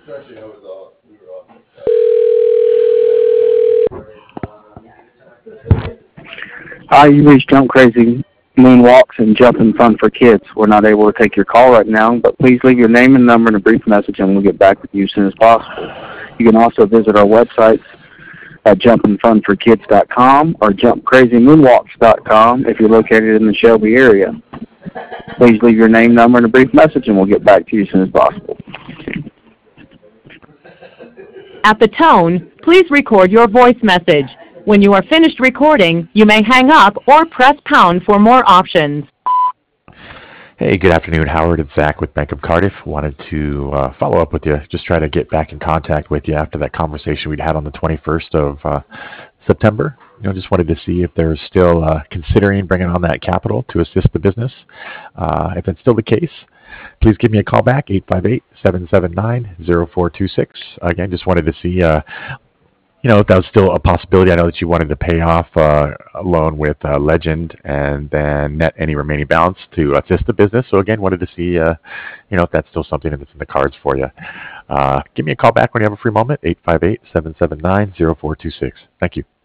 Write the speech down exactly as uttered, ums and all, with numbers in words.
Hi, you reached Jump Crazy Moonwalks and Jumping Fun for Kids. We're not able to take your call right now, but please leave your name and number and a brief message, and we'll get back with you as soon as possible. You can also visit our websites at jumping fun for kids dot com or jump crazy moonwalks dot com if you're located in the Shelby area. Please leave your name, number, and a brief message, and we'll get back to you as soon as possible. At the tone, please record your voice message. When you are finished recording, you may hang up or press pound for more options. Hey, good afternoon, Howard. It's Zach with Bank of Cardiff. Wanted to uh, follow up with you, just try to get back in contact with you after that conversation we'd had on the twenty-first of uh, September. You know, just wanted to see if they're still uh, considering bringing on that capital to assist the business. Uh, if that's still the case, please give me a call back, eight five eight, seven seven nine, zero four two six. Again, just wanted to see uh, you know, if that was still a possibility. I know that you wanted to pay off uh, a loan with uh, Legend and then net any remaining balance to assist the business. So again, wanted to see, uh, you know, if that's still something that's in the cards for you. Uh, give me a call back when you have a free moment, eight five eight, seven seven nine, zero four two six. Thank you.